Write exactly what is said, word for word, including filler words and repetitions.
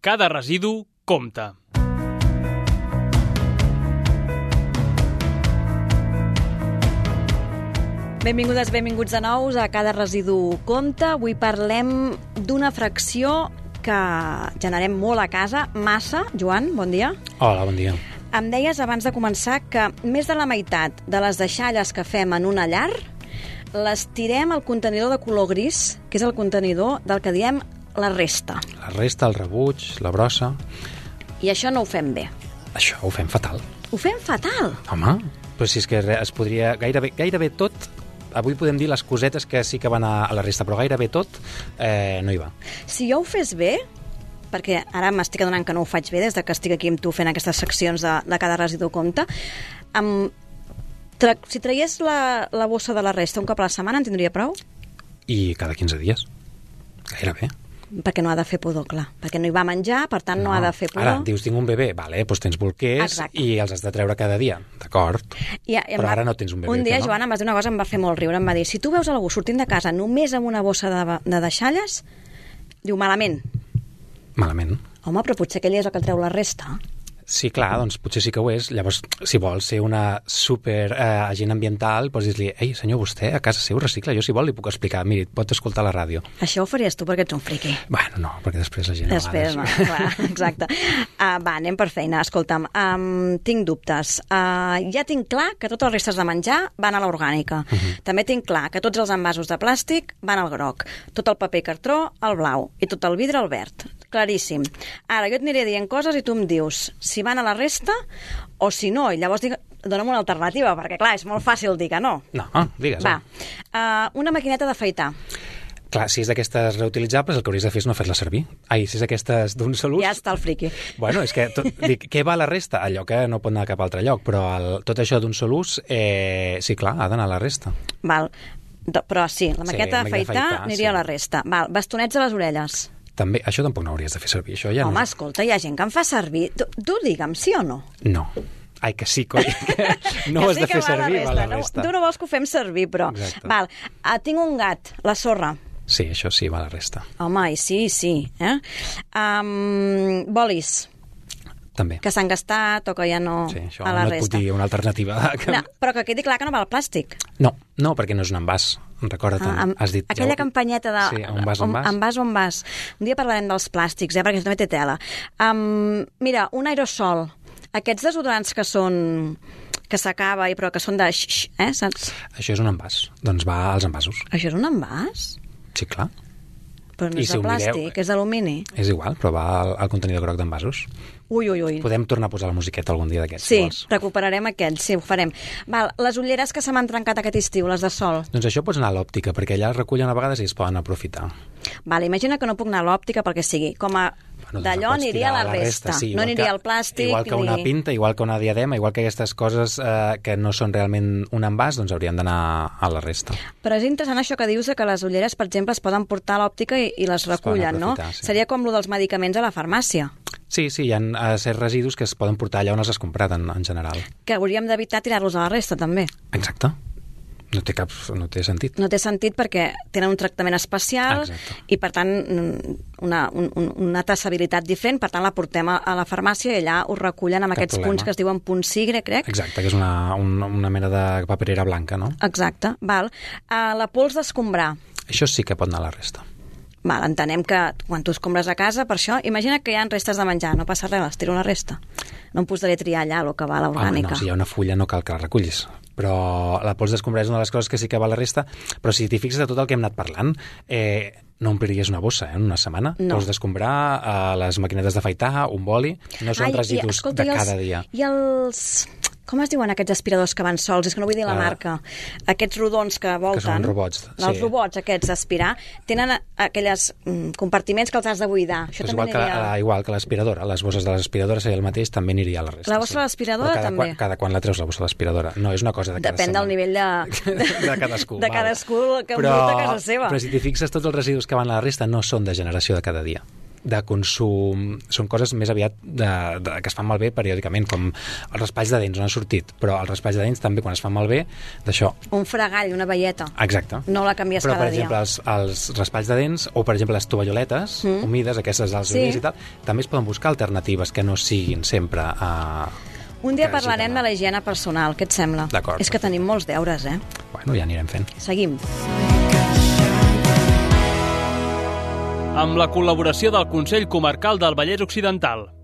Cada residu compta. Benvingudes, benvinguts de nous a Cada residu compta. Avui parlem d'una fracció que generem molt a casa, massa. Joan, bon dia. Hola, bon dia. Em deies abans de començar que més de la meitat de les deixalles que fem en una llar les tirem al contenidor de color gris, que és el contenidor del que diem la resta. La resta, el rebuig, la brossa... I això no ho fem bé. Això ho fem fatal. Ho fem fatal? Home, però si és que es podria... Gairebé, gairebé tot... Avui podem dir les cosetes que sí que van a, a la resta, però gairebé tot eh, no hi va. Si jo ho fes bé, perquè ara m'estic adonant que no ho faig bé des de que estic aquí amb tu fent aquestes seccions de, de Cada residu compta, amb, tra si traies la, la bossa de la resta un cop a la setmana en tindria prou? I cada quinze dies. Gairebé. Perquè no ha de fer pudor, clar. Perquè no hi va menjar, per tant no, no ha de fer pudor. Ara, dius, tinc un bebè, vale, doncs tens bolquers. Exacte. I els has de treure cada dia, d'acord. Però va, ara no tens un bebè. Un dia, no? Joana, em va dir una cosa, em va fer molt riure, em va dir, si tu veus algú sortint de casa només amb una bossa de, de deixalles, diu, malament. Malament. Home, però potser aquell és el que treu la resta. Sí, clar, doncs potser sí que ho és. Llavors, si vols ser una super eh, agent ambiental, pots dir-li, ei, senyor, vostè a casa seu recicla, jo si vol li puc explicar, miri, pot escoltar la ràdio. Això ho faries tu perquè ets un friqui. Bueno, no, perquè després la gent després, a vegades... no, clar, exacte. Uh, va, anem per feina. Escolta'm, um, tinc dubtes. Uh, ja tinc clar que totes les restes de menjar van a l'orgànica. Uh -huh. També tinc clar que tots els envasos de plàstic van al groc, tot el paper cartró al blau i tot el vidre al verd. Claríssim. Ara, jo et aniré dient coses i tu em dius si van a la resta o si no, i llavors dic, dona'm una alternativa, perquè clar, és molt fàcil dir que no. No, digues. Va, uh, una maquineta d'afaitar. Clar, si és d'aquestes reutilitzables, el que hauries de fer és no fer-la servir. Ai, si és d'aquestes d'un sol ús... Ja està el friqui. Bueno, és que, tot, dic, què va a la resta? Allò que no pot anar a cap altre lloc, però el, tot això d'un sol ús, eh, sí, clar, ha d'anar a la resta. Val, però sí, la maquineta sí, d'afaitar aniria sí. a la resta. Val, bastonets a les orelles. També, això tampoc no hauries de fer servir. Això ja Home, no... escolta, hi ha gent que en fa servir. Tu, tu digue'm, sí o no? No. Ai, que sí, coi. Que no ho has sí de fer va servir, va a la resta. No, tu no vols que ho fem servir, però... Exacte. Val, ah, tinc un gat, la sorra. Sí, això sí, va a la resta. Home, i sí, sí. Eh? Um, bolis. També. Que s'han gastat o que ja no... Sí, això a la no resta. et puc dir una alternativa. Que... No, però que quedi clar que no va al plàstic. No, no, perquè no és un envàs. Recorda't, Ah, amb, has dit... aquella campanyeta de... Sí, on vas, on vas. On vas, on vas. Un dia parlarem dels plàstics, eh, perquè això també té tela. Um, mira, un aerosol. Aquests desodorants que són... que s'acaba, però que són de... Xx, eh, saps? Això és un envàs. Doncs va als envasos. Això és un envàs? Sí, clar. Però no I és si de ho plàstic, mireu- és d'alumini. És igual, però va al, al contenidor groc d'envasos. Ui, ui, ui. Podem tornar a posar la musiqueta algun dia d'aquests, Sí, si vols. recuperarem aquells, sí, ho farem. Val, les ulleres que se m'han trencat aquest estiu, les de sol. Doncs això pots anar a l'òptica, perquè allà es recullen a vegades i es poden aprofitar. Val, imagina que no puc anar a l'òptica perquè sigui com a... Bueno, d'allò doncs aniria a la, la resta, sí, no igual aniria que- al plàstic. Igual que una ni... pinta, igual que una diadema, igual que aquestes coses eh, que no són realment un envàs, doncs haurien d'anar a la resta. Però és interessant això que dius, que les ulleres, per exemple, es poden portar a l'òptica i, i les poden recullen, no? aprofitar, sí. Seria com lo dels medicaments a la farmàcia, Sí, sí, hi ha eh, certs residus que es poden portar allà on els has comprat, en, en general. que hauríem d'evitar tirar-los a la resta, també. Exacte. No té cap... no té sentit. No té sentit perquè tenen un tractament especial Exacte. i, per tant, una, un, una traçabilitat diferent, per tant, la portem a, a la farmàcia i allà ho recullen amb Cap aquests problema. punts que es diuen punt sigre, crec. Exacte, que és una, una, una mena de paperera blanca, no? Exacte, val. Uh, la pols d'escombrar. Això sí que pot anar a la resta. Val, entenem que quan tu escombres a casa, per això, imagina que hi ha restes de menjar, no passa res, les tiro a la resta. No em posaré a triar allà el que va a Home, l'orgànica. no, si hi ha una fulla no cal que la recullis. Però la pols d'escombrar és una de les coses que sí que va a la resta, però si t'hi fixes de tot el que hem anat parlant, eh, no ompliries una bossa eh, en una setmana. No. Pols d'escombrar, eh, les maquinetes d'afaitar, un boli, no són Ai, i, residus escolta, de i els- cada dia. I els... Com es diuen aquests aspiradors que van sols? És que no vull dir la Ah. marca. Aquests rodons que volten. són robots, Els sí. robots aquests d'aspirar tenen aquelles mm, compartiments que els has de buidar. Això Pues també igual, que, aniria... eh, igual que l'aspiradora, les bosses de l'aspiradora seria el mateix, també aniria a la resta. La bossa de l'aspiradora Però cada, també? Quan, cada quan la treus, la bossa de l'aspiradora. No, és una cosa de cada Depèn setmana. del nivell de... de cadascú. de val. cadascú que però, envolta casa seva. Però si t'hi fixes, tots els residus que van a la resta no són de generació de cada dia. de consum, són coses més aviat de, de, que es fan malbé periòdicament, com els raspalls de dents, on han sortit, però els raspalls de dents també quan es fan malbé, d'això. Un fregall, una velleta. Exacte. No la canvies però, cada per exemple, dia. els, els raspalls de dents, o per exemple les tovalloletes mm. humides, aquestes dels sí. bebès i tal, també es poden buscar alternatives que no siguin sempre... Uh, Un dia parlarem de la higiene personal, què et sembla? D'acord. És que tenim molts deures, eh? Bueno, ja anirem fent. Seguim. Amb la col·laboració del Consell Comarcal del Vallès Occidental.